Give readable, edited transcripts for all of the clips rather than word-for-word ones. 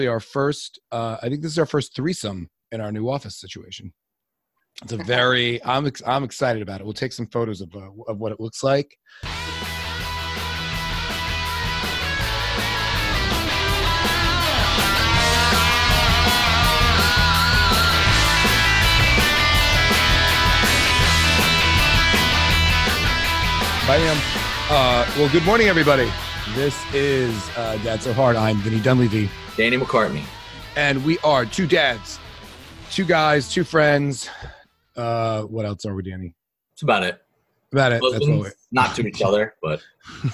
our first, I think this is our first threesome in our new office situation. It's a very, I'm excited about it. We'll take some photos of what it looks like. Well, good morning, everybody. This is Dad So Hard. I'm Vinny Dunleavy. Danny McCartney. And we are two dads, two guys, two friends. What else are we, Danny? That's about it. About it. Husbands, that's what not to each other, but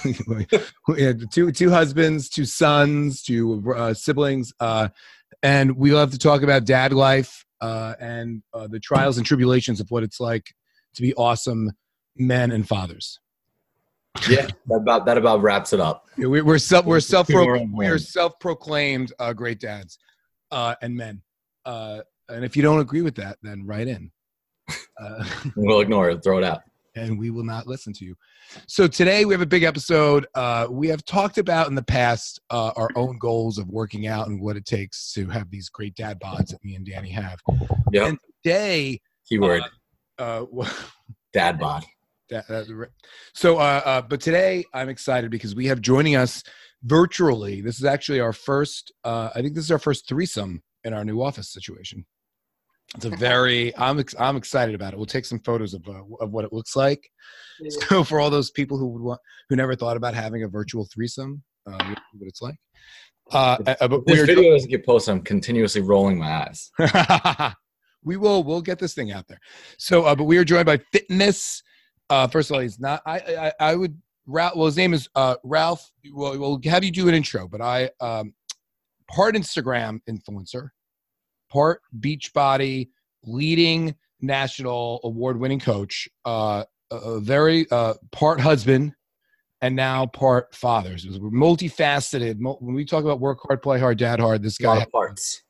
we had two husbands, two sons, two siblings, and we love to talk about dad life and the trials and tribulations of what it's like to be awesome men and fathers. Yeah, that about wraps it up. Yeah, we're self-proclaimed great dads and men. And if you don't agree with that, then write in. We'll ignore it, throw it out. And we will not listen to you. So today we have a big episode. We have talked about in the past our own goals of working out and what it takes to have these great dad bods that me and Danny have. Yeah. And today, keyword dad bod. So, but today I'm excited because we have joining us virtually. This is actually our first. I think this is our first threesome in our new office situation. It's a very. I'm excited about it. We'll take some photos of what it looks like. Yeah. So for all those people who never thought about having a virtual threesome, what it's like. But this video doesn't get posted. I'm continuously rolling my eyes. We'll get this thing out there. So, but we are joined by Fitness. First of all, he's not. I would. Ralph. Well, his name is Ralph. Well, we'll have you do an intro, but part Instagram influencer, part Beachbody, leading national award-winning coach, a very part husband, and now part father. So we're multifaceted. When we talk about work hard, play hard, dad hard, this guy has parts.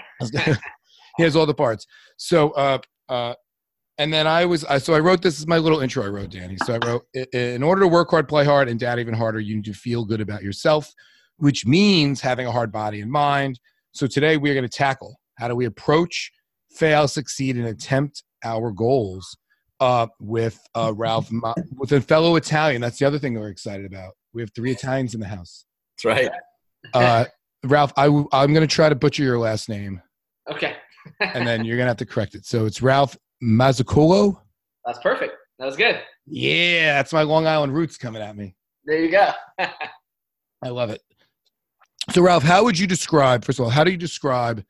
He has all the parts. So. And then I wrote, this is my little intro I wrote, Danny. So I wrote, in order to work hard, play hard, and dad even harder, you need to feel good about yourself, which means having a hard body and mind. So today we're going to tackle how do we approach, fail, succeed, and attempt our goals with Ralph, with a fellow Italian. That's the other thing we're excited about. We have 3 Italians in the house. That's right. Ralph, I'm going to try to butcher your last name. Okay. And then you're going to have to correct it. So it's Ralph Mazzucolo? That's perfect. That was good. Yeah, that's my Long Island roots coming at me. There you go. I love it. So, Ralph, how would you describe, first of all, how do you describe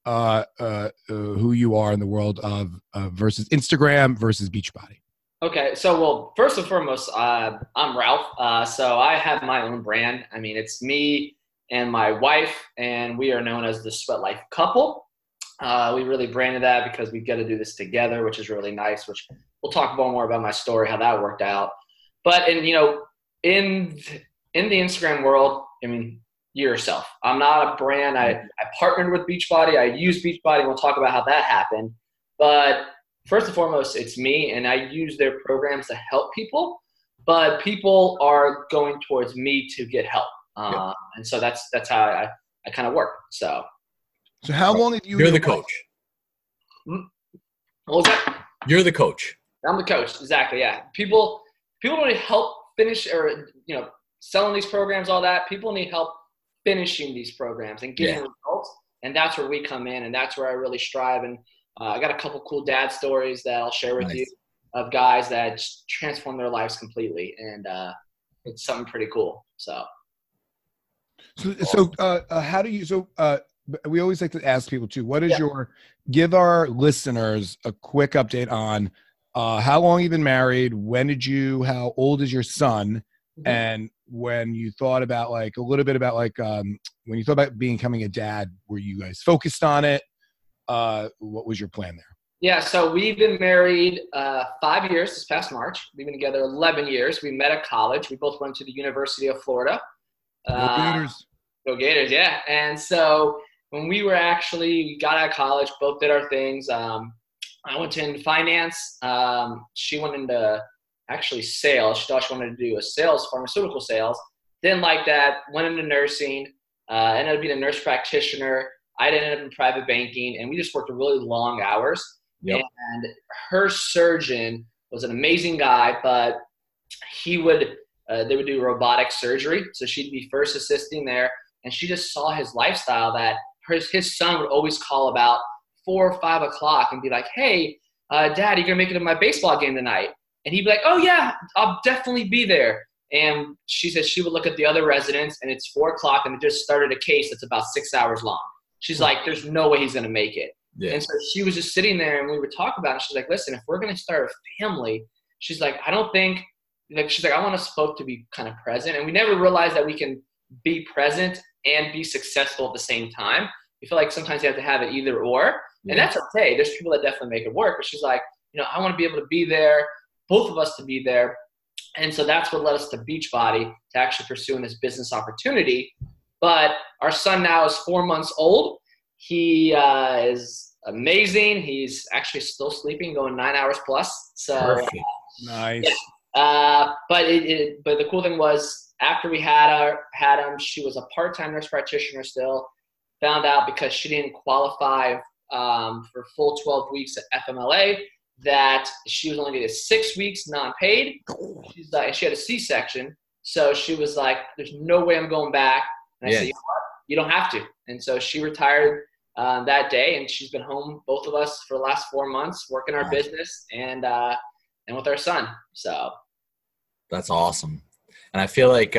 who you are in the world of versus Instagram versus Beachbody? Okay, so, well, first and foremost, I'm Ralph. So I have my own brand. I mean, it's me and my wife, and we are known as the Sweat Life Couple. We really branded that because we got to do this together, which is really nice, which we'll talk more about my story, how that worked out. But in the Instagram world, I mean, you're yourself. I'm not a brand. I partnered with Beachbody. I use Beachbody. We'll talk about how that happened. But first and foremost, it's me, and I use their programs to help people. But people are going towards me to get help. And so that's how I kind of work. So how long have you? You're the coach. What was that? You're the coach. I'm the coach. Exactly. Yeah. People need help finish or selling these programs, all that. People need help finishing these programs and getting results. And that's where we come in, and that's where I really strive. And I got a couple cool dad stories that I'll share with you of guys that transform their lives completely, and it's something pretty cool. So how do you? We always like to ask people too, what is give our listeners a quick update on how long you've been married, how old is your son, and when you thought about a little bit about when you thought about becoming a dad, were you guys focused on it? What was your plan there? Yeah, so we've been married 5 years this past March. We've been together 11 years. We met at college. We both went to the University of Florida. Go Gators. Go Gators, yeah. And so when we got out of college, both did our things. I went into finance. She went into sales. She thought she wanted to do pharmaceutical sales. Didn't like that. Went into nursing. ended up being a nurse practitioner. I ended up in private banking, and we just worked really long hours. Yep. And her surgeon was an amazing guy, but they would do robotic surgery. So she'd be first assisting there. And she just saw his lifestyle that his son would always call about 4 or 5 o'clock and be like, hey, Dad, you going to make it to my baseball game tonight? And he'd be like, oh, yeah, I'll definitely be there. And she said she would look at the other residents, and it's 4 o'clock, and they just started a case that's about 6 hours long. She's like, there's no way he's going to make it. Yeah. And so she was just sitting there, and we would talk about it. She's like, listen, if we're going to start a family, she's like, I don't think – she's like, I want us both to be kind of present. And we never realized that we can be present and be successful at the same time. You feel like sometimes you have to have it either or. Yeah. And that's okay. There's people that definitely make it work. But she's like, I want to be able to be there, both of us to be there. And so that's what led us to Beachbody, to actually pursuing this business opportunity. But our son now is 4 months old. He is amazing. He's actually still sleeping, going 9 hours plus. So nice. Yeah. But the cool thing was, after we had him, she was a part-time nurse practitioner still. Found out because she didn't qualify for full 12 weeks at FMLA, that she was only going to get 6 weeks non-paid. She's like, she had a C-section, so she was like, "There's no way I'm going back." And I said, "You know what? You don't have to." And so she retired that day, and she's been home, both of us, for the last 4 months, working our business and with our son. So that's awesome, and I feel like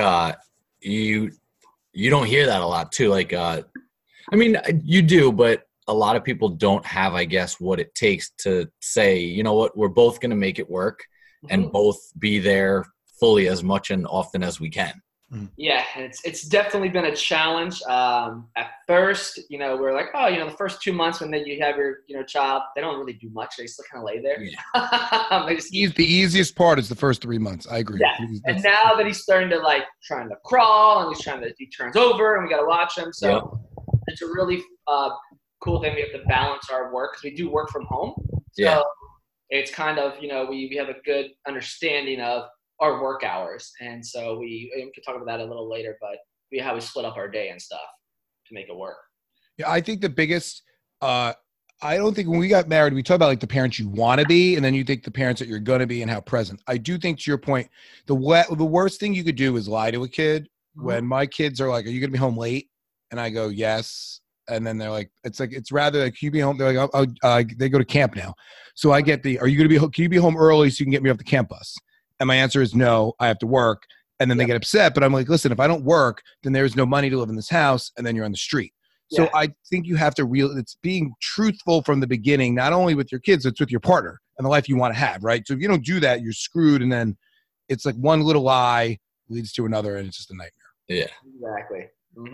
you don't hear that a lot too. Like, I mean, you do, but a lot of people don't have, I guess, what it takes to say, you know what, we're both going to make it work and both be there fully as much and often as we can. Yeah, it's definitely been a challenge. At first, we're like, the first 2 months when you have your child, they don't really do much. They still kind of lay there. Yeah. The easiest part is the first 3 months. I agree. Yeah. And now that he's starting to trying to crawl, and he turns over, and we got to watch him. So it's a really cool thing. We have to balance our work because we do work from home. So it's kind of, we have a good understanding of our work hours. And so we can talk about that a little later, but how we split up our day and stuff to make it work. Yeah, I think the biggest, I don't think when we got married, we talked about the parents you want to be, and then you think the parents that you're going to be and how present. I do think, to your point, the worst thing you could do is lie to a kid. When my kids are like, "Are you going to be home late?" And I go, "Yes." And then they're like, it's rather like, "Can you be home?" They're like, they go to camp now. So I get can you be home early so you can get me off the camp bus? And my answer is no, I have to work. And then they get upset, but I'm like, listen, if I don't work, then there's no money to live in this house, and then you're on the street. So I think you have to it's being truthful from the beginning, not only with your kids, it's with your partner and the life you want to have, right? So if you don't do that, you're screwed. And then it's like one little lie leads to another, and it's just a nightmare. Yeah, exactly.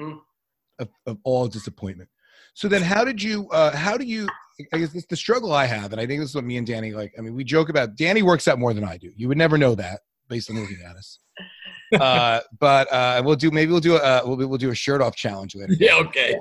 Of all disappointment. So then how do you, I guess this the struggle I have, and I think this is what me and Danny we joke about. Danny works out more than I do. You would never know that based on looking at us. But we'll do a shirt off challenge later. Yeah, okay.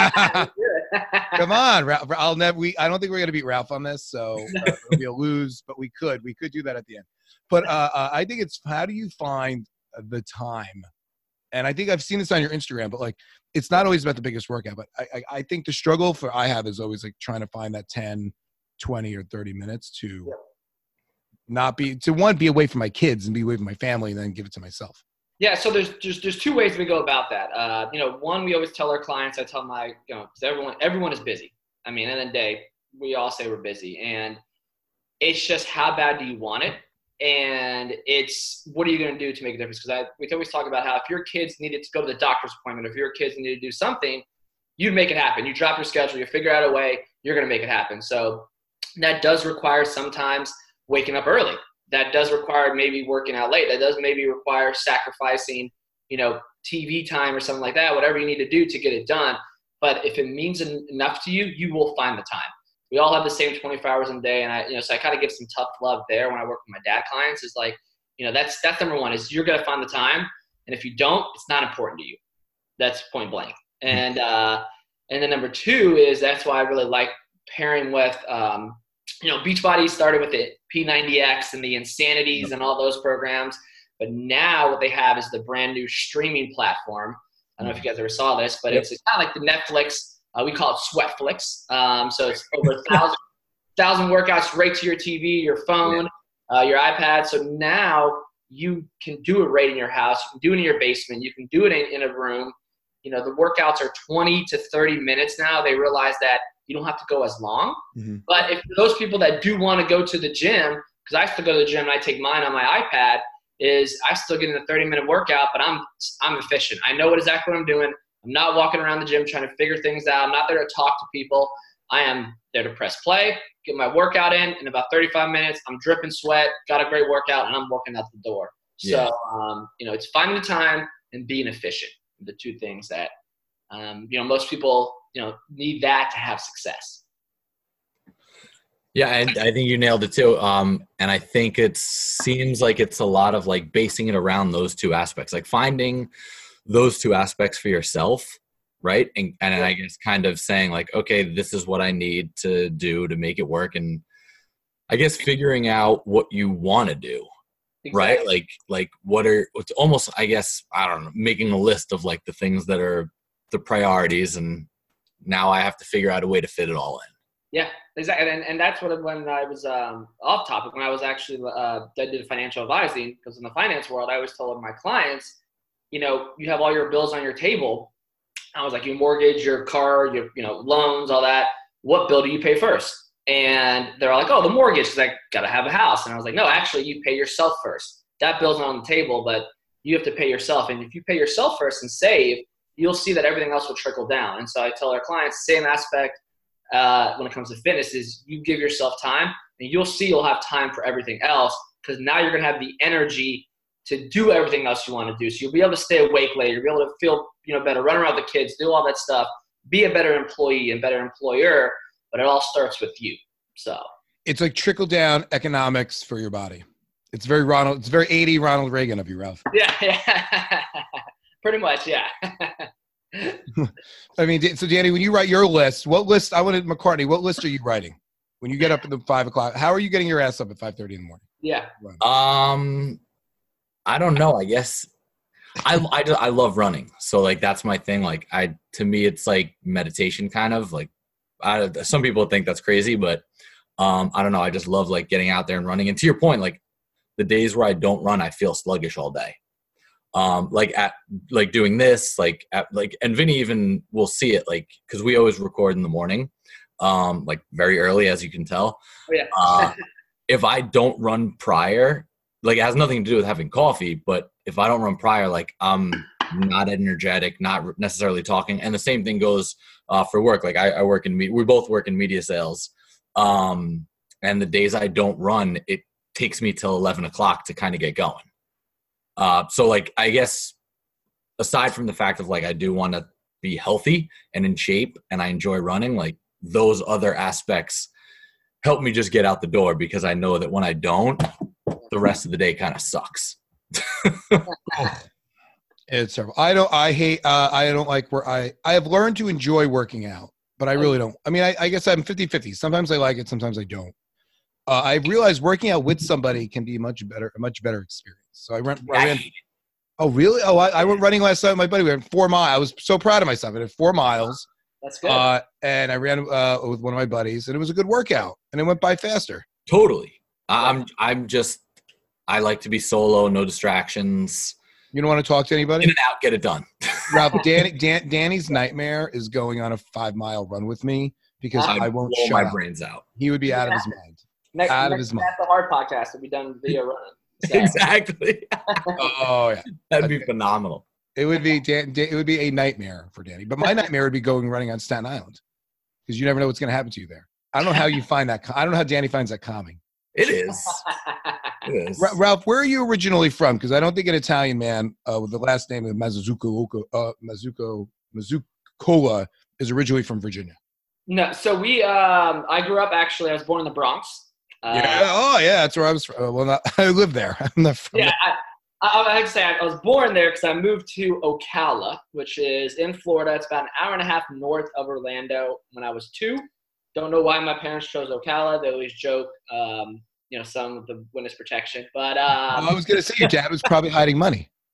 Come on, Ralph. I don't think we're gonna beat Ralph on this, so it'll be a lose. But we could do that at the end. But I think it's, how do you find the time? And I think I've seen this on your Instagram, but it's not always about the biggest workout. But I think the struggle I have is always trying to find that 10, 20, or 30 minutes to not be away from my kids and be away from my family, and then give it to myself. Yeah. So there's two ways we go about that. One, we always tell our clients, I tell my, because everyone is busy. I mean, at the end of the day, we all say we're busy, and it's just, how bad do you want it? And it's, what are you going to do to make a difference? Because we always talk about how if your kids needed to go to the doctor's appointment, if your kids needed to do something, you'd make it happen. You drop your schedule, you figure out a way, you're going to make it happen. So that does require sometimes waking up early. That does require maybe working out late. That does maybe require sacrificing, TV time or something like that, whatever you need to do to get it done. But if it means enough to you, you will find the time. We all have the same 24 hours in a day. And so I kind of give some tough love there when I work with my dad clients, is that's number one, is you're going to find the time. And if you don't, it's not important to you. That's point blank. And then number two is, that's why I really like pairing with, Beachbody started with the P90X and the Insanities and all those programs. But now what they have is the brand new streaming platform. I don't know if you guys ever saw this, but it's kind of like the Netflix. We call it Sweatflix. So it's over 1,000 workouts right to your TV, your phone, your iPad. So now you can do it right in your house. You can do it in your basement. You can do it in a room. You know, the workouts are 20 to 30 minutes now. They realize that you don't have to go as long. Mm-hmm. But if those people that do want to go to the gym, because I still go to the gym and I take mine on my iPad, is I still get in a 30-minute workout, but I'm efficient. I know exactly what I'm doing. I'm not walking around the gym trying to figure things out. I'm not there to talk to people. I am there to press play, get my workout in about 35 minutes. I'm dripping sweat, got a great workout, and I'm walking out the door. Yeah. So, it's finding the time and being efficient. The two things that, most people, need that to have success. Yeah, and I think you nailed it too. And I think it seems like it's a lot of like basing it around those two aspects, like finding those two aspects for yourself, right? And I guess kind of saying like, okay, this is what I need to do to make it work. And I guess figuring out what you want to do. Exactly. Right? Like it's almost, I guess, I don't know, making a list of like the things that are the priorities, and now I have to figure out a way to fit it all in. Yeah, exactly. And that's what, when I was off topic, when I was actually, I did financial advising, because in the finance world, I always told my clients, you have all your bills on your table. I was like, your mortgage, your car, your, loans, all that. What bill do you pay first? And they're all like, oh, the mortgage, because I got to have a house. And I was like, no, actually, you pay yourself first. That bill's not on the table, but you have to pay yourself. And if you pay yourself first and save, you'll see that everything else will trickle down. And so I tell our clients, same aspect when it comes to fitness is you give yourself time, and you'll see you'll have time for everything else, because now you're going to have the energy to do everything else you want to do. So you'll be able to stay awake later. You'll be able to feel better, run around with the kids, do all that stuff, be a better employee and better employer. But it all starts with you. So it's like trickle down economics for your body. It's very 80 Ronald Reagan of you, Ralph. Yeah. Pretty much, yeah. I mean, so Danny, when you write your list, what list are you writing when you get up at the 5 o'clock? How are you getting your ass up at 5:30 in the morning? Yeah. I don't know. I guess I love running. So like, that's my thing. Like to me, it's like meditation kind of like, some people think that's crazy, but I don't know. I just love like getting out there and running. And to your point, like the days where I don't run, I feel sluggish all day. Like doing this, and Vinny even will see it, like, cause we always record in the morning, like very early, as you can tell. Oh, yeah. If I don't run prior, like it has nothing to do with having coffee, but if I don't run prior, like I'm not energetic, not necessarily talking. And the same thing goes for work. Like I work we both work in media sales. And the days I don't run, it takes me till 11 o'clock to kind of get going. So like, I guess aside from the fact of like, I do want to be healthy and in shape and I enjoy running, like those other aspects help me just get out the door, because I know that when I don't, the rest of the day kind of sucks. It's terrible. I don't like where I have learned to enjoy working out, but I really don't. I mean, I guess I'm 50-50. Sometimes I like it. Sometimes I don't. I realized working out with somebody can be a much better experience. So I ran. Oh, really? Oh, I went running last night with my buddy. We ran 4 miles. I was so proud of myself. I did 4 miles. That's good. And I ran with one of my buddies, and it was a good workout, and it went by faster. Totally. I like to be solo, no distractions. You don't want to talk to anybody? In and out, get it done. Ralph, Danny's nightmare is going on a 5-mile run with me, because I won't blow shut my up. brains out. He would be out of his mind. Next the hard podcast will be done video running. So. Exactly. Oh yeah, that'd be phenomenal. It would be it would be a nightmare for Danny. But my nightmare would be running on Staten Island, because you never know what's going to happen to you there. I don't know how you find that. I don't know how Danny finds that calming. It is. It is. Ralph, where are you originally from? Because I don't think an Italian man with the last name of Mazzucola is originally from Virginia. No, so I grew up, actually, I was born in the Bronx. That's where I was from. I live there. I'm not from there. I have to say I was born there because I moved to Ocala, which is in Florida. It's about an hour and a half north of Orlando when I was 2. Don't know why my parents chose Ocala. They always joke, some with the witness protection. But I was going to say your dad was probably hiding money.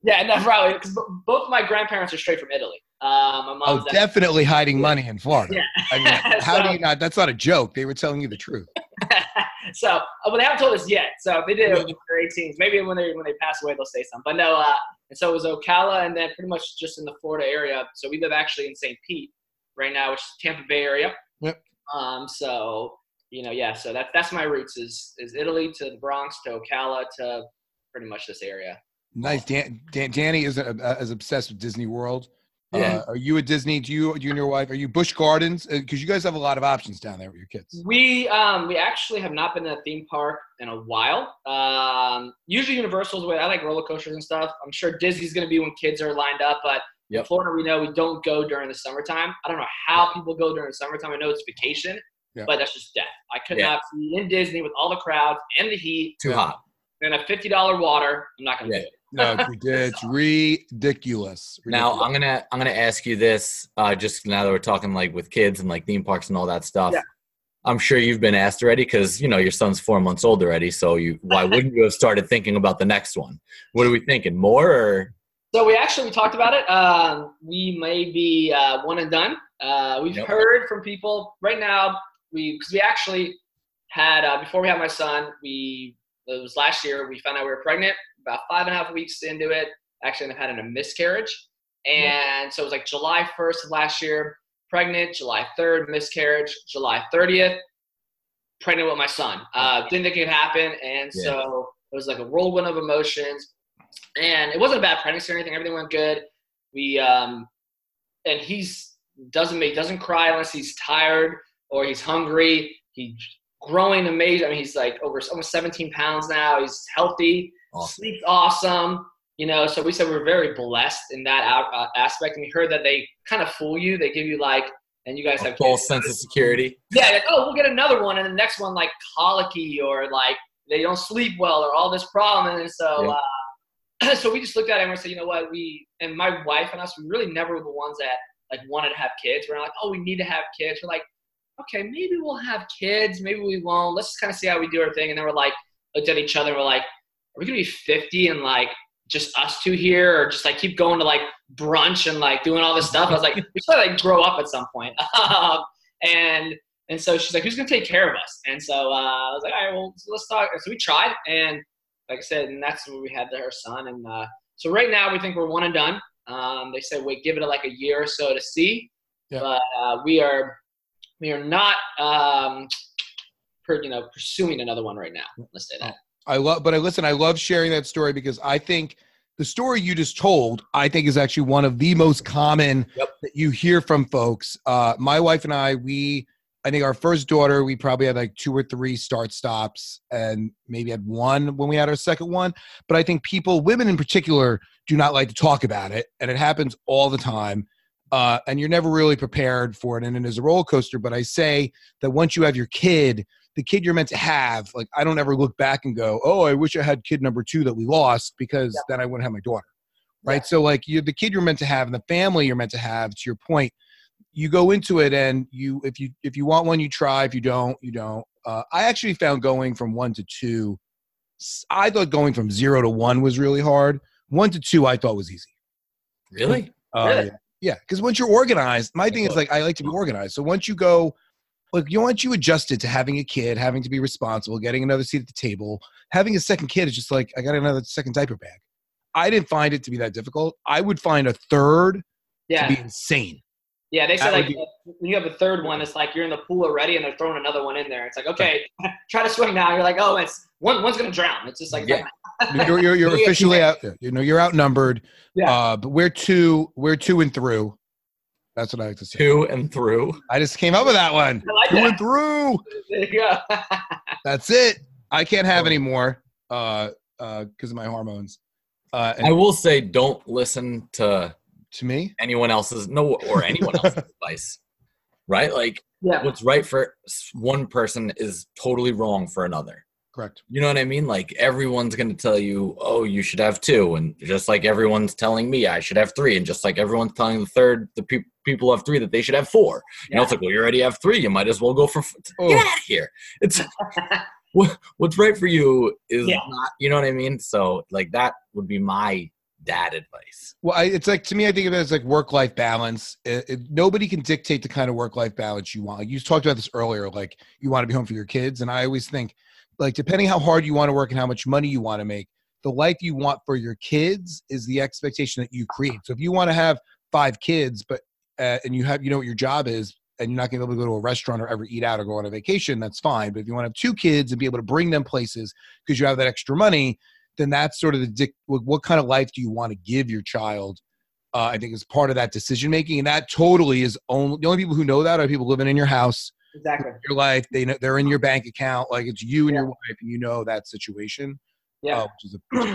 Yeah, no, probably because both of my grandparents are straight from Italy. My mom's definitely hiding money in Florida. Yeah. I mean, how do you not? That's not a joke. They were telling you the truth. So, but they haven't told us yet. So if they did it when they're 18s, maybe when they pass away, they'll say something. But no, and so it was Ocala, and then pretty much just in the Florida area. So we live actually in St. Pete right now, which is Tampa Bay area. Yep. So yeah. So that's my roots is Italy to the Bronx to Ocala to pretty much this area. Nice. Danny is obsessed with Disney World. Yeah. Are you at Disney? Do you and your wife? Are you Busch Gardens? Because you guys have a lot of options down there with your kids. We actually have not been to a theme park in a while. Usually Universal's the way I like roller coasters and stuff. I'm sure Disney's going to be when kids are lined up, but in Florida we know we don't go during the summertime. I don't know how people go during the summertime. I know it's vacation, but that's just death. I could not be in Disney with all the crowds and the heat. Too hot. And a $50 water. I'm not going to do it. No, it's ridiculous. Now I'm gonna ask you this, just now that we're talking like with kids and like theme parks and all that stuff. Yeah. I'm sure you've been asked already because your son's 4 months old already. So why wouldn't you have started thinking about the next one? What are we thinking? More or? So we talked about it. We may be one and done. We've heard from people right now. Because we actually had before we had my son, it was last year. We found out we were pregnant. About 5.5 weeks into it, actually ended up having a miscarriage. And so it was like July 1st of last year, pregnant, July 3rd, miscarriage, July 30th, pregnant with my son. Didn't think it could happen. And so it was like a whirlwind of emotions. And it wasn't a bad pregnancy or anything. Everything went good. And doesn't cry unless he's tired or he's hungry. He's growing amazing. I mean, he's like over almost 17 pounds now. He's healthy. Awesome. Sleeps awesome, so we said we're very blessed in that aspect. And we heard that they kind of fool you. They give you and you guys have false sense of security. Yeah, like, we'll get another one. And the next one, like colicky or like they don't sleep well or all this problem. And so, so we just looked at it and we said, you know what, and my wife and us, we really never were the ones that like wanted to have kids. We're not like, we need to have kids. We're like, okay, maybe we'll have kids. Maybe we won't. Let's just kind of see how we do our thing. And then we're like, looked at each other and we're like, are we going to be 50 and like just us two here or just like keep going to like brunch and like doing all this stuff? I was like, we should like grow up at some point. And so she's like, who's going to take care of us? And so I was like, all right, well, let's talk. So we tried. And like I said, and that's when we had her son. And so right now we think we're one and done. They said, wait, give it like a year or so to see. Yeah. But we are not pursuing another one right now. Let's say that. I love sharing that story because I think the story you just told, I think is actually one of the most common that you hear from folks. My wife and I think our first daughter, we probably had like 2 or 3 start-stops and maybe had 1 when we had our second one. But I think women in particular, do not like to talk about it. And it happens all the time. And you're never really prepared for it. And it is a roller coaster. But I say that once you have your kid, the kid you're meant to have, like, I don't ever look back and go, I wish I had kid number 2 that we lost because then I wouldn't have my daughter. Right. Yeah. So like the kid you're meant to have and the family you're meant to have, to your point, you go into it and if you want one, you try. If you don't, you don't. I actually found going from 1 to 2, I thought going from 0 to 1 was really hard. 1 to 2, I thought was easy. Really? Really? Yeah. Because once you're organized, my thing is like, I like to be organized. So once you go, like, once you adjusted to having a kid, having to be responsible, getting another seat at the table, having a second kid is just like, I got another second diaper bag. I didn't find it to be that difficult. I would find a third to be insane. Yeah, they said when you have a third one, it's like you're in the pool already and they're throwing another one in there. It's like, okay, try to swim now. You're like, it's one's gonna drown. It's just like you're officially out. You're outnumbered. Yeah. But we're two and through. That's what I like to say. 2 and through. I just came up with that one. I like 2 that. and through. There you go. That's it. I can't have any more because of my hormones. I will say, don't listen to me, anyone else's anyone else's advice. Right? Like, what's right for one person is totally wrong for another. Correct. You know what I mean? Like, everyone's going to tell you, you should have 2. And just like everyone's telling me I should have 3. And just like everyone's telling the people who have 3 that they should have 4. You know, it's like, well, you already have 3. You might as well go for Get out of here. It's what's right for you is not, you know what I mean? So like that would be my dad advice. Well, it's like, to me, I think of it as like work-life balance. Nobody can dictate the kind of work-life balance you want. Like you talked about this earlier, like you want to be home for your kids. And I always think, like, depending how hard you want to work and how much money you want to make, the life you want for your kids is the expectation that you create. So if you want to have 5 kids, but and you have, you know what your job is, and you're not going to be able to go to a restaurant or ever eat out or go on a vacation, that's fine. But if you want to have 2 kids and be able to bring them places because you have that extra money, then that's sort of what kind of life do you want to give your child? I think is part of that decision making, and that totally is the only people who know that are people living in your house, Exactly. your life. They know they're in your bank account, like it's you and your wife, and you know that situation. Yeah. Which is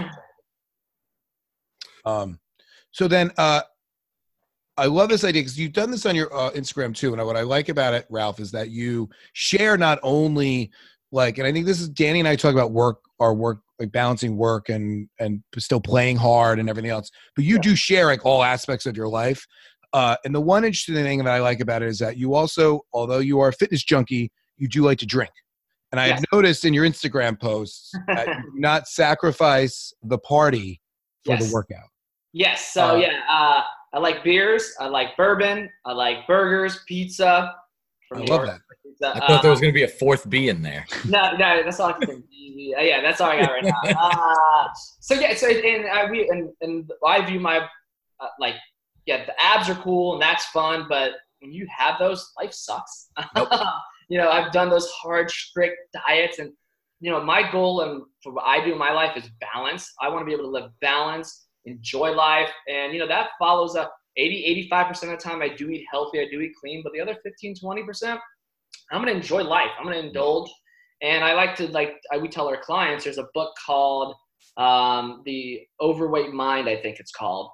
so then I love this idea because you've done this on your Instagram too, and what I like about it, Ralph, is that you share not only like, and I think this is Danny and I talk about our work, like balancing work and still playing hard and everything else, but you do share like all aspects of your life. And the one interesting thing that I like about it is that you also, although you are a fitness junkie, you do like to drink. And I've noticed in your Instagram posts that you do not sacrifice the party for the workout. Yes. So I like beers. I like bourbon. I like burgers, pizza. I love that. I thought there was going to be a 4th B in there. No, that's all I can think. Yeah, that's all I got right now. So I view my the abs are cool and that's fun, but when you have those, life sucks. Nope. You know, I've done those hard, strict diets, and you know, my goal and for what I do in my life is balance. I want to be able to live balanced, enjoy life, and you know that follows up 80-85% of the time I do eat healthy, I do eat clean, but the other 15-20%, I'm going to enjoy life. I'm going to indulge. And I like to, we tell our clients, there's a book called The Overweight Mind, I think it's called.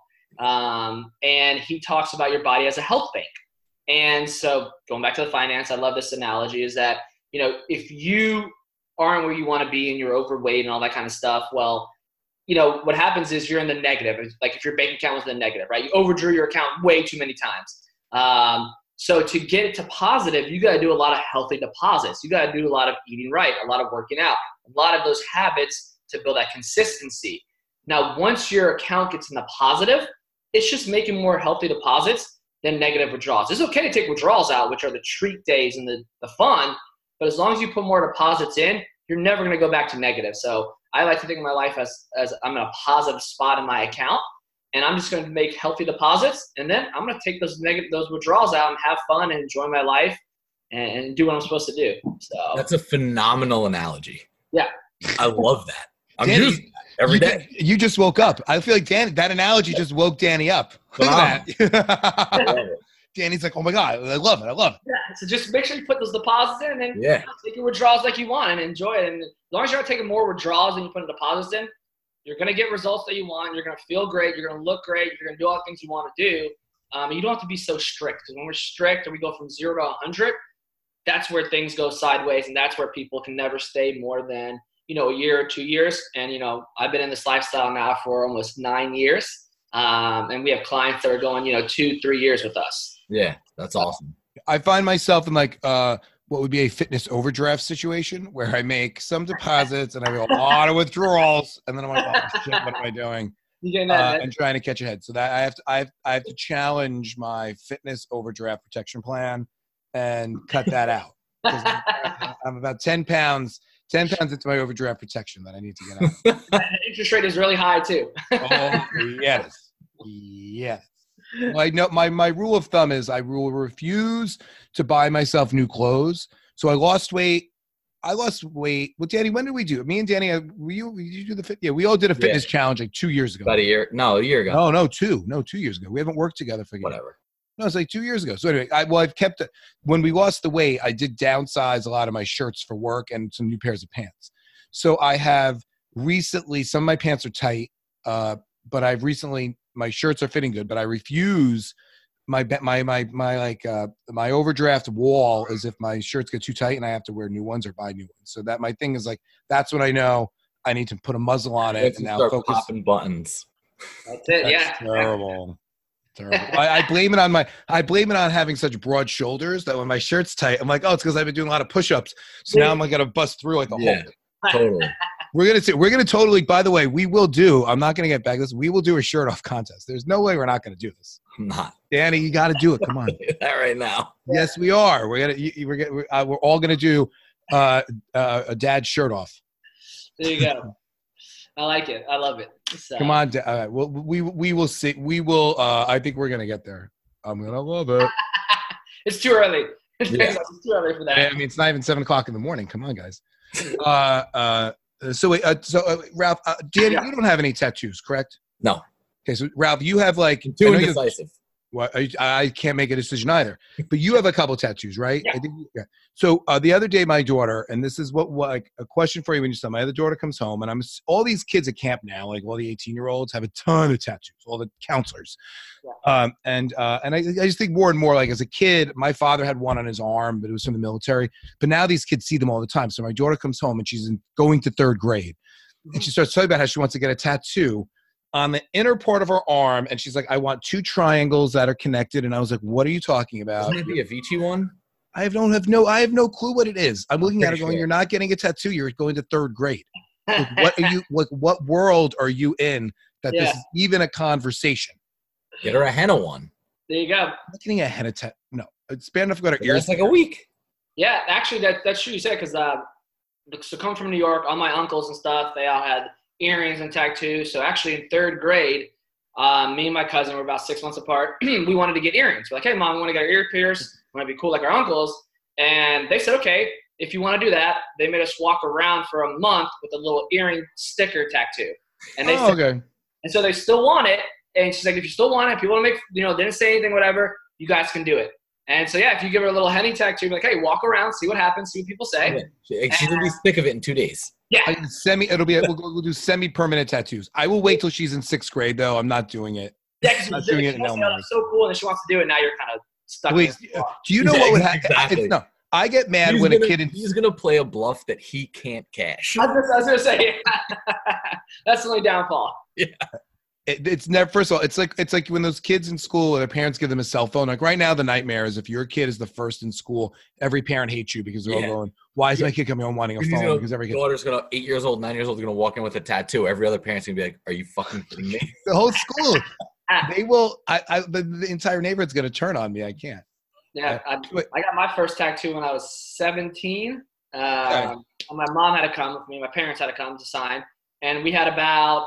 And he talks about your body as a health bank. And so going back to the finance, I love this analogy is that, you know, if you aren't where you want to be and you're overweight and all that kind of stuff, well, you know, what happens is you're in the negative. It's like if your bank account was in the negative, right? You overdrew your account way too many times. So to get it to positive, you got to do a lot of healthy deposits. You got to do a lot of eating right, a lot of working out, a lot of those habits to build that consistency. Now, once your account gets in the positive, it's just making more healthy deposits than negative withdrawals. It's okay to take withdrawals out, which are the treat days and the fun, but as long as you put more deposits in, you're never going to go back to negative. So I like to think of my life as I'm in a positive spot in my account, and I'm just going to make healthy deposits, and then I'm going to take those withdrawals out and have fun and enjoy my life and do what I'm supposed to do. So that's a phenomenal analogy. Yeah. I love that. I'm Danny, using that every day. You just woke up. I feel like that analogy just woke Danny up. Look at that. Danny's like, oh my God, I love it. Yeah, so just make sure you put those deposits in and then take your withdrawals like you want and enjoy it. And as long as you're not taking more withdrawals than you put in deposits in, you're going to get results that you want. You're going to feel great. You're going to look great. You're going to do all the things you want to do. You don't have to be so strict, because when we're strict and we go from 0 to 100, that's where things go sideways, and that's where people can never stay more than, you know, a year or 2 years. And, you know, I've been in this lifestyle now for almost 9 years. And we have clients that are going, you know, 2-3 years with us. Yeah, that's awesome. I find myself in like what would be a fitness overdraft situation where I make some deposits and I have a lot of withdrawals, and then I'm like, oh shit, what am I doing? And trying to catch ahead. So that I have to challenge my fitness overdraft protection plan and cut that out. I'm about 10 pounds into my overdraft protection that I need to get out. The interest rate is really high too. Oh yes. Well, I know my rule of thumb is I will refuse to buy myself new clothes. So I lost weight. Well, Danny, when did we do it? Me and Danny, did you do the fit? Yeah, we all did a fitness challenge like 2 years ago. About a year ago. No, 2 years ago. We haven't worked together for whatever. No, it's like 2 years ago. So anyway, I've kept it. When we lost the weight, I did downsize a lot of my shirts for work and some new pairs of pants. So I have recently, some of my pants are tight, but I've recently, my shirts are fitting good, but I refuse my overdraft wall is if my shirts get too tight and I have to wear new ones or buy new ones. So that my thing is like, that's when I know I need to put a muzzle on it and now start focus. Popping buttons. That's it. That's terrible. I blame it on having such broad shoulders that when my shirt's tight, I'm like, oh, it's because I've been doing a lot of push-ups. So now I'm like gonna bust through like a hole. Totally. We're gonna totally. By the way, we will do. I'm not gonna get back to this. We will do a shirt off contest. There's no way we're not gonna do this. I'm not. Danny, you got to do it. Come on. That right now. Yes, we are. We're all gonna do a dad's shirt off. There you go. I like it. I love it. So. Come on. We will see. We will. I think we're gonna get there. I'm gonna love it. It's too early. Yeah. It's too early for that. I mean, it's not even 7:00 in the morning. Come on, guys. So Ralph, Danny, you don't have any tattoos, correct? No. Okay, so Ralph, you have like I'm too indecisive. I can't make a decision either. But you have a couple tattoos, right? Yeah. I think, yeah. So the other day, my daughter, and this is what like a question for you when you said my other daughter comes home, and all these kids at camp now, like all the 18-year-olds, have a ton of tattoos. All the counselors, and I just think more and more, like as a kid, my father had one on his arm, but it was from the military. But now these kids see them all the time. So my daughter comes home and she's going to 3rd grade, and she starts talking about how she wants to get a tattoo on the inner part of her arm, and she's like, I want 2 triangles that are connected. And I was like, what are you talking about? Isn't it the Avicii one? I have no clue what it is. I'm looking at it going, sure. you're not getting a tattoo. You're going to 3rd grade. Like, what are you, like, what world are you in that this is even a conversation? Get her a henna one. There you go. I'm not getting a henna tattoo. No, it's bad enough to go to That's ears. like a week. Yeah, actually, that's true you said, because so coming from New York, all my uncles and stuff, they all had earrings and tattoos. So actually in 3rd grade, me and my cousin were about 6 months apart. We wanted to get earrings. We're like, hey, Mom, we want to get our ear pierced. We want to be cool like our uncles. And they said, okay, if you want to do that. They made us walk around for a month with a little earring sticker tattoo. And they said, okay. And so they still want it. And she's like, if you still want it, if you want to make, they didn't say anything, whatever, you guys can do it. And so, yeah, if you give her a little henny tattoo, be like, hey, walk around, see what happens, see what people say. Yeah. She's going to be sick of it in 2 days. Yeah. We'll do semi-permanent tattoos. I will wait till she's in 6th grade, though. I'm not doing it. Yeah, because doing it she in wants to elementary. it's so cool, and she wants to do it. Now you're kind of stuck. Wait, in this block. do you know what would happen? Exactly. No, I get mad when a kid in He's going to play a bluff that he can't cash. I was going to say, that's the only downfall. Yeah. It's never. First of all, it's like when those kids in school, their parents give them a cell phone. Like right now, the nightmare is if your kid is the first in school, every parent hates you because they're all going, "Why is my kid coming home wanting a phone?" Because every kid. Daughter's gonna 8 years old, 9 years old, is gonna walk in with a tattoo. Every other parent's gonna be like, "Are you fucking kidding me?" The whole school, they will. The entire neighborhood's gonna turn on me. I can't. Yeah, I got my first tattoo when I was 17. My mom had to come with me. My parents had to come to sign, and we had about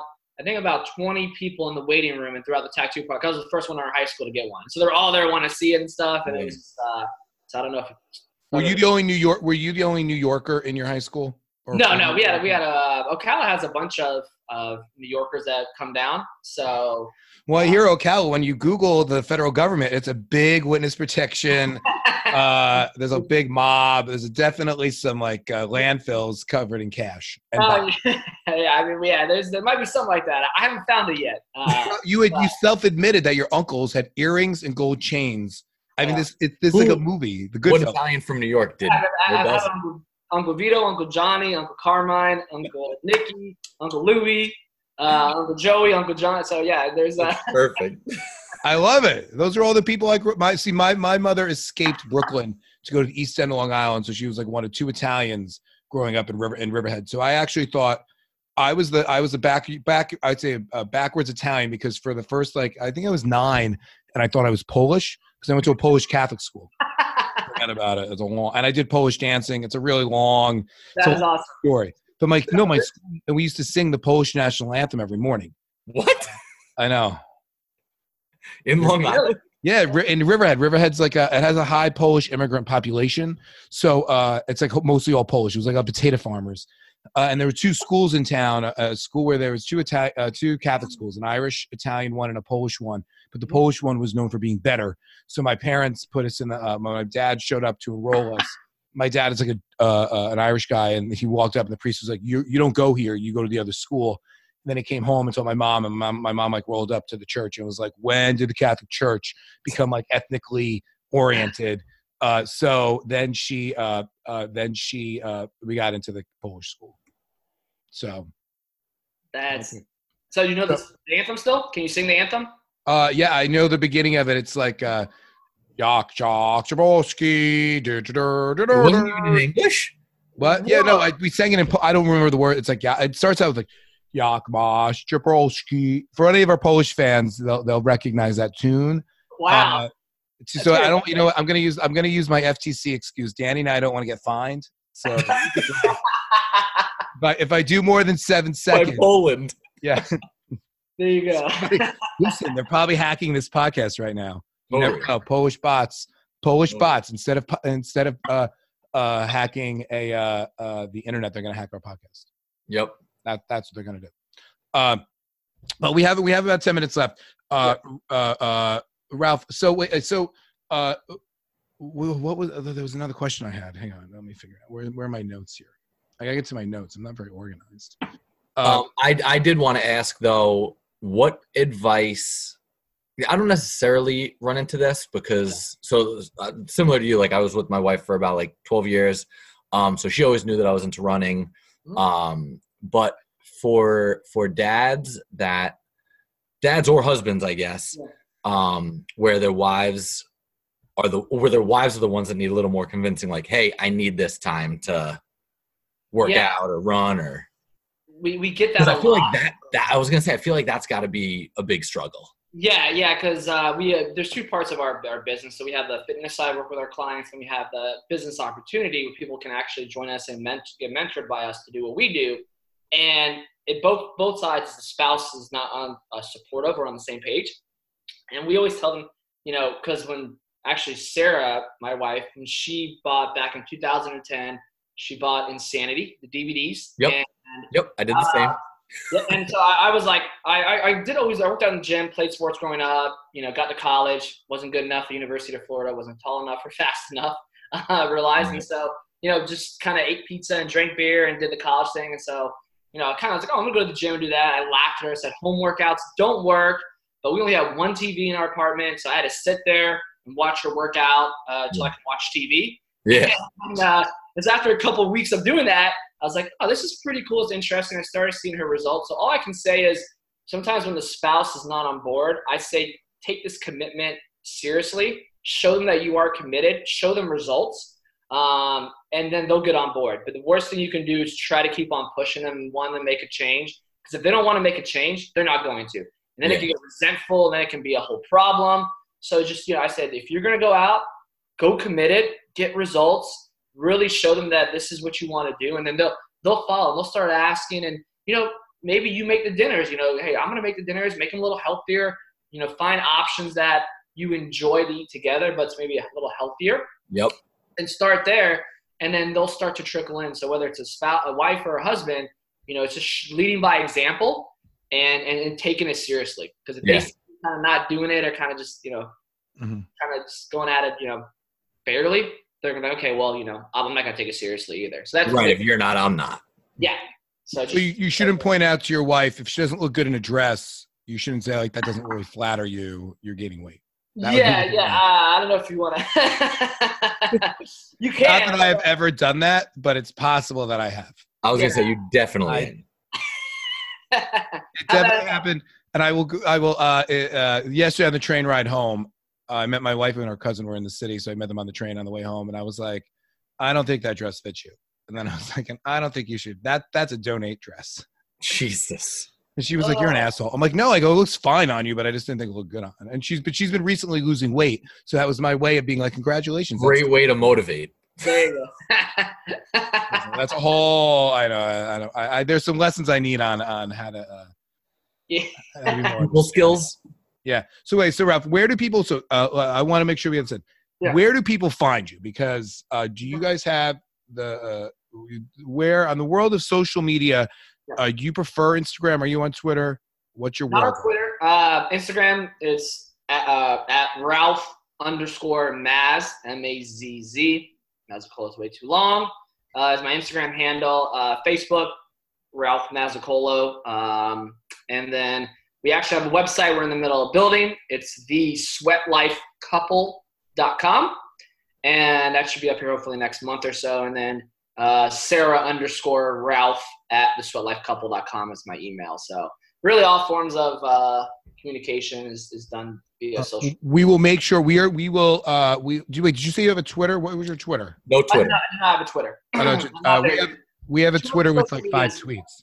20 people in the waiting room and throughout the tattoo park. I was the first one in our high school to get one. So they're all there want to see it and stuff. And it was just, so I don't know if Were you the only New Yorker in your high school? No. We had Ocala has a bunch of New Yorkers that come down. So well, here Ocala, when you Google the federal government, it's a big witness protection. There's a big mob. There's definitely some like landfills covered in cash. And there might be something like that. I haven't found it yet. You self-admitted that your uncles had earrings and gold chains. I mean, this is like a movie. The What Goodfellas. Italian from New York did? I have Uncle Vito, Uncle Johnny, Uncle Carmine, Uncle Nicky, Uncle Louie, Uncle Joey, Uncle John. So yeah, there's that. Perfect. I love it. Those are all the people I grew up. My mother escaped Brooklyn to go to the East End of Long Island, so she was like one of 2 Italians growing up in Riverhead. So I actually thought I was a backwards Italian because for the first I think I was 9 and I thought I was Polish because I went to a Polish Catholic school. Forget about it. It's and I did Polish dancing. It's a really long Awesome story. But my school, and we used to sing the Polish national anthem every morning. What? I know. In Long Island? Yeah, in Riverhead. Riverhead's it has a high Polish immigrant population. So it's like mostly all Polish. It was like potato farmers. And there were 2 schools in town, a school where there was 2 Catholic schools, an Irish Italian one and a Polish one. But the Polish one was known for being better. So my parents put us in my dad showed up to enroll us. My dad is like an Irish guy, and he walked up and the priest was like, you don't go here, you go to the other school. And then he came home and told my mom, and my mom rolled up to the church and was like, when did the Catholic Church become ethnically oriented? So then we got into the Polish school. So so you know the anthem still? Can you sing the anthem? Yeah, I know the beginning of it. It's like Yak Jabolski. It wasn't even in English? What? Yeah, no, we sang it in. I don't remember the word. It's like, yeah, it starts out with like Yakmash Jabrolski. For any of our Polish fans, they'll recognize that tune. Wow. So I don't, you know what? I'm gonna use my FTC excuse. Danny and I don't want to get fined. So but if I do more than 7 seconds, By Poland. Yeah. There you go. Listen, they're probably hacking this podcast right now. You never know. Polish bots. Instead of hacking the internet, they're gonna hack our podcast. Yep. That's what they're gonna do. But we have about 10 minutes left. Ralph. So what was there was another question I had. Hang on, let me figure out where are my notes here. I gotta get to my notes. I'm not very organized. I did want to ask though, what advice? I don't necessarily run into this because similar to you, like I was with my wife for about like 12 years. So she always knew that I was into running. But for dads or husbands, I guess, where their wives are the ones that need a little more convincing, like, hey, I need this time to work out or run or. We get that. I feel like that I was gonna say I feel like that's got to be a big struggle. Yeah, because there's two parts of our business. So we have the fitness side, work with our clients, and we have the business opportunity where people can actually join us and get mentored by us to do what we do. And it both sides, the spouse is not on supportive or on the same page. And we always tell them, because when actually Sarah, my wife, when she bought back in 2010, she bought Insanity, the DVDs. Yep, I did the same. And so I was like, I worked out in the gym, played sports growing up, got to college, wasn't good enough for University of Florida, wasn't tall enough or fast enough, realizing. So, just kind of ate pizza and drank beer and did the college thing. And so, I kind of was like, I'm going to go to the gym and do that. I laughed at her, said home workouts don't work, but we only had one TV in our apartment. So I had to sit there and watch her work out until I could watch TV. Yeah. And it's after a couple of weeks of doing that, I was like, oh, this is pretty cool. It's interesting. I started seeing her results. So all I can say is sometimes when the spouse is not on board, I say take this commitment seriously. Show them that you are committed. Show them results. And then they'll get on board. But the worst thing you can do is try to keep on pushing them and want them to make a change. Because if they don't want to make a change, they're not going to. And then it can get resentful, and then it can be a whole problem. So just, I said, if you're going to go out, go committed, get results. Really show them that this is what you want to do, and then they'll follow. They'll start asking, and maybe you make the dinners. Hey, I'm gonna make the dinners, make them a little healthier. Find options that you enjoy to eat together, but it's maybe a little healthier. Yep. And start there, and then they'll start to trickle in. So whether it's a wife or a husband, it's just leading by example and taking it seriously. Because if they kind of not doing it or kind of just kind of just going at it barely. They're going to be, okay, well, I'm not going to take it seriously either. So that's right. If you're not, I'm not. Yeah. So you shouldn't point out to your wife, if she doesn't look good in a dress, you shouldn't say, like, that doesn't really flatter you. You're gaining weight. I don't know if you want to. You can't. Not that I have ever done that, but it's possible that I have. I was going to say, you definitely It definitely happened. And I will yesterday on the train ride home, I met my wife and her cousin were in the city, so I met them on the train on the way home, and I was like, I don't think that dress fits you. And then I was like, I don't think you should. That's a donate dress. Jesus. And she was like, you're an asshole. I'm like, no, it looks fine on you, but I just didn't think it looked good on. And she's been recently losing weight, so that was my way of being like, congratulations. Great way to motivate. There you go. That's a whole. I know. There's some lessons I need on how to. People skills. Yeah. So Ralph, where do people? So I want to make sure we have said. Yeah. Where do people find you? Because do you guys have where on the world of social media? Do you prefer Instagram? Are you on Twitter? What's your world? Not on Twitter. Instagram. It's at Ralph_Mazz MAZZ. Mazzacolo is way too long. Is my Instagram handle. Facebook, Ralph Mazzacolo. And then we actually have a website we're in the middle of building. It's thesweatlifecouple.com. And that should be up here hopefully next month or so. And then Sarah_Ralph at thesweatlifecouple.com is my email. So really all forms of communication is done via social. We will make sure wait, did you say you have a Twitter? What was your Twitter? No I Twitter. do not have a Twitter. Oh, no, we have a Twitter with like 5 tweets.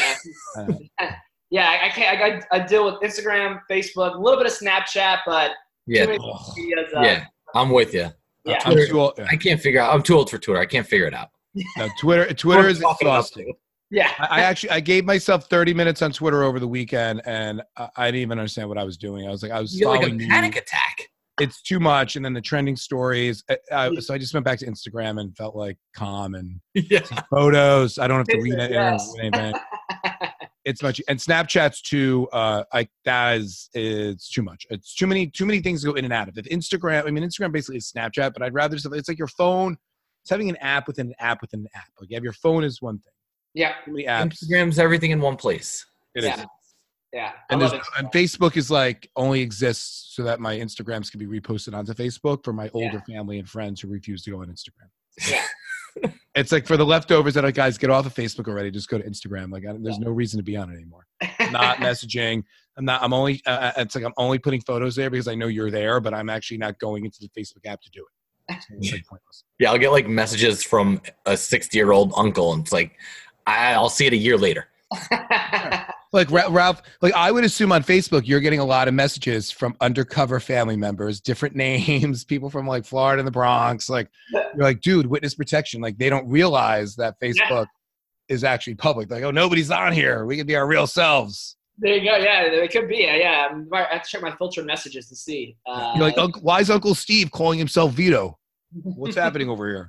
Yeah, I can't. I deal with Instagram, Facebook, a little bit of Snapchat, but Yeah. too many social medias, Yeah. I'm with you. Yeah. I'm too old. I can't figure out. I'm too old for Twitter. I can't figure it out. No, Twitter is exhausting. Yeah. I gave myself 30 minutes on Twitter over the weekend, and I didn't even understand what I was doing. I was You get like a following panic attack. It's too much, and then the trending stories. So I just went back to Instagram and felt like calm and photos. I don't have to read it. Yes. It's much, and Snapchat's too. It's too much. It's too many things go in and out of it. Instagram basically is Snapchat, but I'd rather just. It's like your phone. It's having an app within an app within an app. Like you have your phone is one thing. Yeah. Too many apps. Instagram's everything in one place. It Yeah. is. Yeah. And Facebook is like only exists so that my Instagrams can be reposted onto Facebook for my older family and friends who refuse to go on Instagram. Yeah. It's like for the leftovers that guys get off of Facebook already, just go to Instagram. Like there's no reason to be on it anymore. I'm not messaging. It's like I'm only putting photos there because I know you're there, but I'm actually not going into the Facebook app to do it. So it's like pointless. Yeah, I'll get like messages from a 60-year-old uncle, and it's like, I'll see it a year later. Like Ralph, like I would assume on Facebook, you're getting a lot of messages from undercover family members, different names, people from like Florida and the Bronx. Like you're like, dude, witness protection. Like they don't realize that Facebook is actually public. Like, oh, nobody's on here. We can be our real selves. There you go. Yeah, it could be. Yeah, I have to check my filtered messages to see. You're like, why is Uncle Steve calling himself Vito? What's happening over here?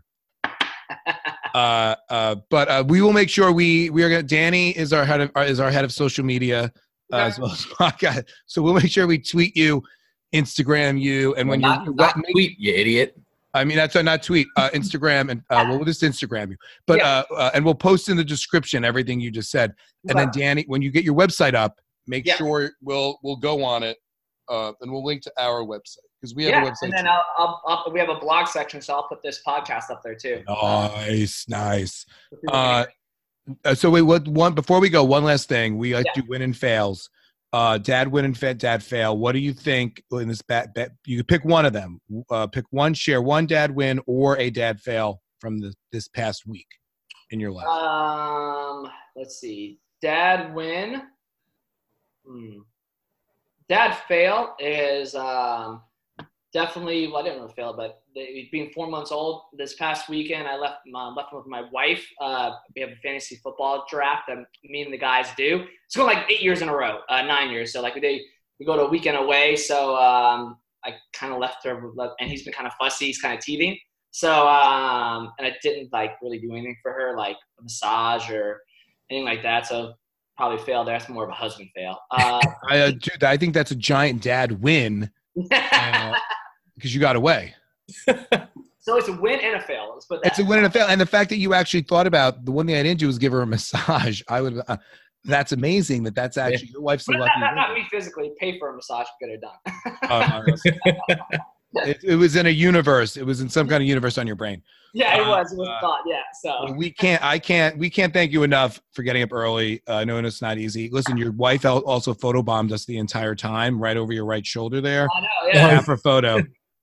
But we will make sure we are gonna. Danny is our head of social media as well as podcast. So we'll make sure we tweet you, Instagram you, and when not tweet, you idiot. I mean that's not tweet, Instagram, and we'll just Instagram you. But and we'll post in the description everything you just said. And then Danny, when you get your website up, make sure we'll go on it, and we'll link to our website. Because we have a website. And then we have a blog section, so I'll put this podcast up there too. Nice. So wait, before we go, one last thing. We like to do win and fails. Dad win and dad fail. What do you think in this bet? You could pick one of them. Pick one, share one dad win or a dad fail from this past week in your life. Let's see. Dad win. Dad fail is definitely. Well, I didn't really fail, but being 4 months old this past weekend, I left with my wife. We have a fantasy football draft that me and the guys do. It's going like 8 years in a row, 9 years. So like we go to a weekend away. So I kind of left her, and he's been kind of fussy. He's kind of teething. So and I didn't like really do anything for her, like a massage or anything like that. So probably failed. That's more of a husband fail. Dude, I think that's a giant dad win because you got away. So it's a win and a fail. Let's put that. It's a win and a fail. And the fact that you actually thought about the one thing I didn't do was give her a massage. I would. That's amazing. That's actually your wife's the lucky. Not me physically pay for a massage to get it done. It was in a universe. It was in some kind of universe on your brain. Yeah, it was. It was a thought. Yeah. So we can't thank you enough for getting up early. Knowing it's not easy. Listen, your wife also photobombed us the entire time, right over your right shoulder there. I know. Yeah. Half her photo.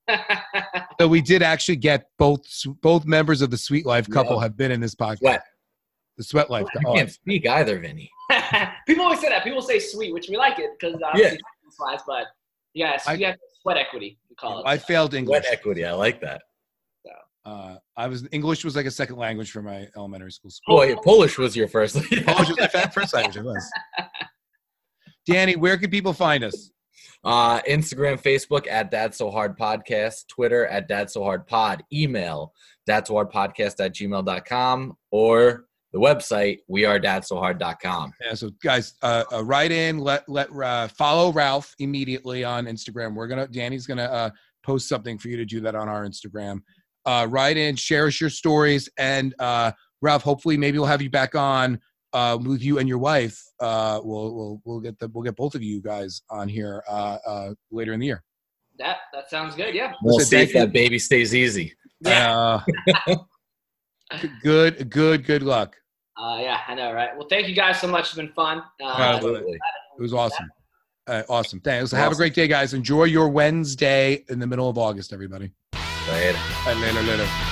So we did actually get both members of the Sweet Life couple have been in this podcast. The Sweat Life. I can't speak either, Vinny. People always say that. People say sweet, which we like it because obviously slides, but yes, you have sweat equity. We call it. I failed English. Sweat equity. I like that. English was like a second language for my elementary school. Boy, Polish was your first. Polish was my first language. It was. Danny, where can people find us? Instagram, Facebook at Dad So Hard Podcast, Twitter at Dad So Hard Pod, email dadsohardpodcast@gmail.com, or the website wearedadsohard.com. Yeah, so guys, write in, let follow Ralph immediately on Instagram. Danny's gonna post something for you to do that on our Instagram. Write in, share us your stories, and Ralph, hopefully maybe we'll have you back on with you and your wife. We'll get both of you guys on here later in the year. That sounds good. Yeah. We'll see if that baby stays easy. Yeah. Good luck. Yeah, I know, right? Well, thank you guys so much. It's been fun. Absolutely. It was awesome. Awesome. Thanks. Awesome. Have a great day, guys. Enjoy your Wednesday in the middle of August, everybody. Later. Later.